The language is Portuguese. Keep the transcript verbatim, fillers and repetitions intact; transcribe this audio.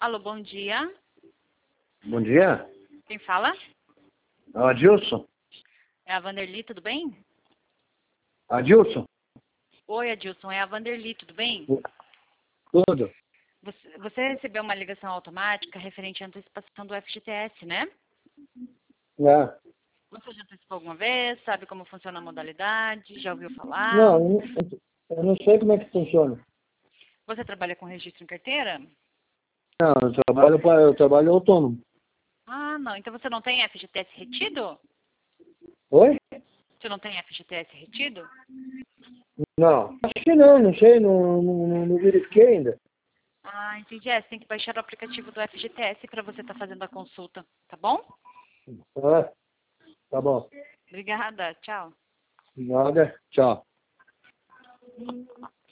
Alô, bom dia. Bom dia. Quem fala? Adilson. É a Vanderly, tudo bem? Adilson. Oi, Adilson, é a Vanderly, tudo bem? Tudo. Você, você recebeu uma ligação automática referente à antecipação do F G T S, né? É. Você já antecipou alguma vez? Sabe como funciona a modalidade? Já ouviu falar? Não, eu não, eu não sei como é que funciona. Você trabalha com registro em carteira? Não, eu trabalho, pra, eu trabalho autônomo. Ah, não. Então você não tem F G T S retido? Oi? Você não tem F G T S retido? Não. Acho que não, não sei, não, não, não, não verifiquei ainda. Ah, entendi. É, você tem que baixar o aplicativo do F G T S para você estar fazendo a consulta, tá bom? Ah, tá bom. Obrigada, tchau. Nada. Tchau.